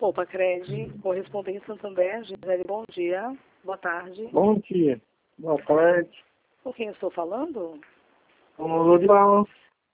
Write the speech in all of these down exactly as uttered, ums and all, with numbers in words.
Opa, Cred, correspondente Santander, Gisele, bom dia, boa tarde. Bom dia, boa tarde. Com quem eu estou falando? Com o Lorival.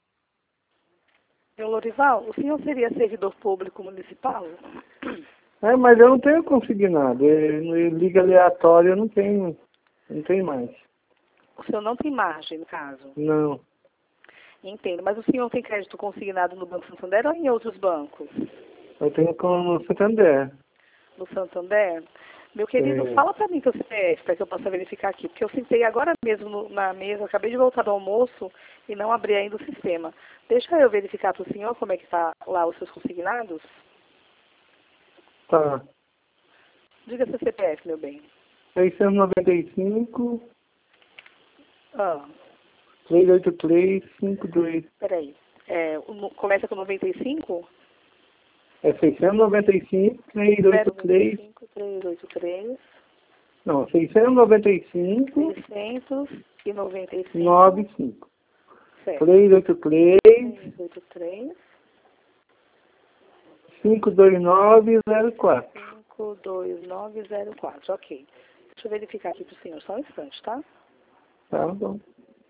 Meu Lorival, o senhor seria servidor público municipal? É, mas eu não tenho consignado. É, liga aleatória eu não tenho, não tenho mais. O senhor não tem margem, no caso? Não. Entendo, mas o senhor tem crédito consignado no Banco Santander ou em outros bancos? Eu tenho com o Santander. No Santander? Meu querido, É. fala para mim teu C P F, para que eu possa verificar aqui, porque eu sentei agora mesmo no, na mesa, acabei de voltar do almoço e não abri ainda o sistema. Deixa eu verificar para o senhor como é que está lá os seus consignados. Tá. Diga seu C P F, meu bem. seiscentos e noventa e cinco, Ah, trezentos e oitenta e três, cinquenta e dois. peraí. É, o nu- começa com noventa e cinco? É seiscentos e noventa e cinco, trezentos e oitenta e três. cinco, trezentos e oitenta e três, Não, seiscentos e noventa e cinco, seiscentos e noventa e cinco, noventa e cinco. certo. trezentos e oitenta e três, trezentos e oitenta e três, cinco dois nove, zero quatro. cinco dois nove zero quatro, ok. Deixa eu verificar aqui para o senhor, só um instante, tá? Tá bom.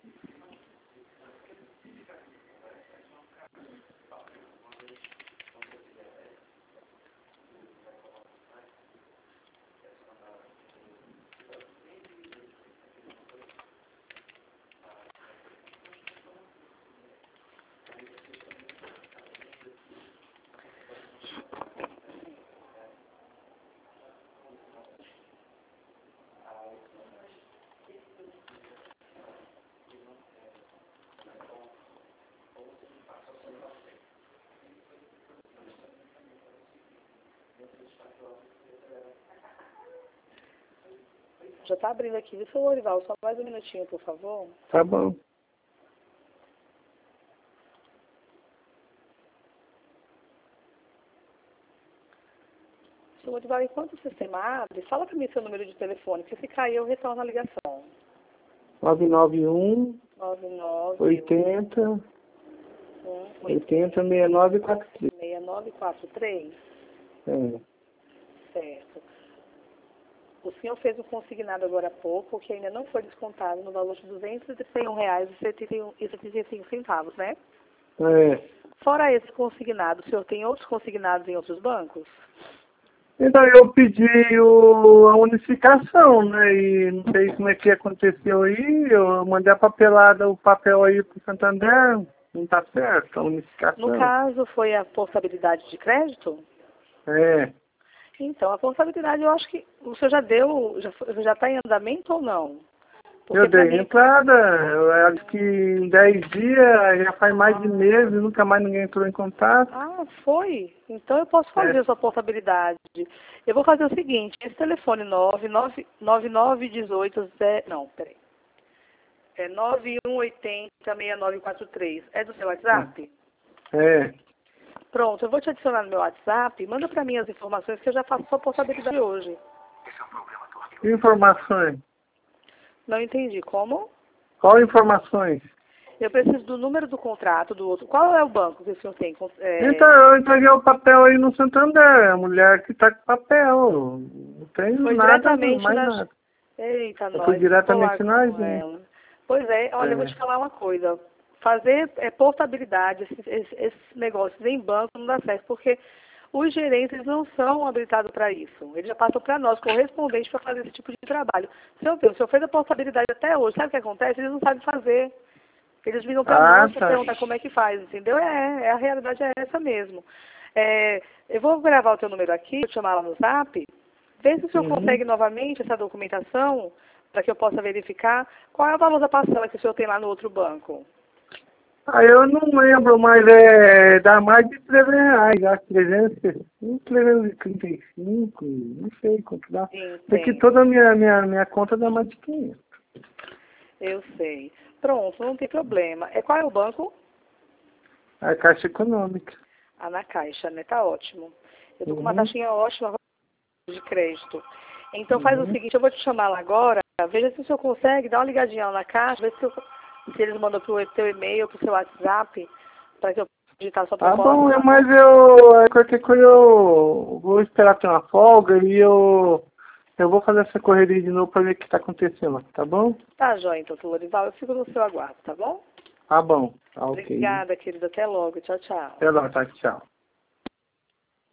Já está abrindo aqui, viu, seu Lorival? Só mais um minutinho, por favor. Tá bom. Seu Lorival, enquanto o sistema abre, fala para mim seu número de telefone, porque se cair eu retorno a ligação. nove nove um, nove nove oitenta, um, oitenta, sessenta e nove, quarenta e três. seis nove quatro três, É. certo. O senhor fez um consignado agora há pouco, que ainda não foi descontado no valor de duzentos e trinta e um reais e setenta e cinco centavos, né? É. Fora esse consignado, o senhor tem outros consignados em outros bancos? Então eu pedi o, a unificação, né? E não sei como é que aconteceu aí. Eu mandei a papelada, o papel aí pro Santander. Não tá certo a unificação. No caso, foi a portabilidade de crédito? É. Então, a portabilidade eu acho que o senhor já deu, já está em andamento ou não? Porque Eu para dei mim, entrada, eu acho que em dez dias, já faz mais de mês e nunca mais ninguém entrou em contato. ah, foi? Então eu posso fazer É. a sua portabilidade. Eu vou fazer o seguinte, esse telefone nove nove nove nove um oito, não, peraí. É nove um oito zero, seis nove quatro três. É do seu WhatsApp? É. Pronto, eu vou te adicionar no meu WhatsApp. Manda para mim as informações que eu já faço sua portabilidade hoje. Informações. Não entendi. Como? Qual informações? Eu preciso do número do contrato do outro. Qual é o banco que o senhor tem? É... Então, eu entreguei o papel aí no Santander, a mulher que tá com papel. Não tem Foi nada, diretamente mais nas... nada. Eita, Eu nós. fui diretamente Tô lá na com agência. ela. Pois é, olha, eu vou É. te falar uma coisa. Fazer é, portabilidade, esses, esses, esses negócios em banco não dá certo, porque os gerentes não são habilitados para isso. Eles já passam para nós, correspondentes, para fazer esse tipo de trabalho. Se eu ver, o senhor fez a portabilidade até hoje, sabe o que acontece? Eles não sabem fazer. Eles ligam para Ah, nós para tá. perguntar como é que faz, entendeu? É, é, a realidade é essa mesmo. É, eu vou gravar o teu número aqui, vou te chamar lá no Zap, vê se o senhor Uhum. consegue novamente essa documentação, para que eu possa verificar qual é o valor da parcela que o senhor tem lá no outro banco. Ah, eu não lembro, mas é, dá mais de trezentos reais, acho trezentos e sessenta, trezentos e trinta e cinco, não sei quanto dá. Porque Entendo, toda a minha, minha, minha conta dá mais de quinhentos. eu sei. Pronto, não tem problema. É, qual é o banco? A Caixa Econômica. Ah, na Caixa, né? Tá ótimo. Eu tô com uma Uhum. taxinha ótima de crédito. Então faz o Uhum. seguinte, eu vou te chamar lá agora, veja se o senhor consegue, dá uma ligadinha lá na Caixa, vê se, eu, se eles mandam pro teu e-mail, pro seu WhatsApp, para que eu digitar sua Tá proposta. bom, eu- mas eu, qualquer coisa eu vou esperar ter uma folga e eu, eu vou fazer essa correria de novo para ver o que está acontecendo, tá bom? Tá, joia, então, doutor Lorival, eu fico no seu aguardo, tá bom? Tá bom, tá ok. Obrigada, querida. Até logo. Tchau, tchau. Até lá, tá, tchau.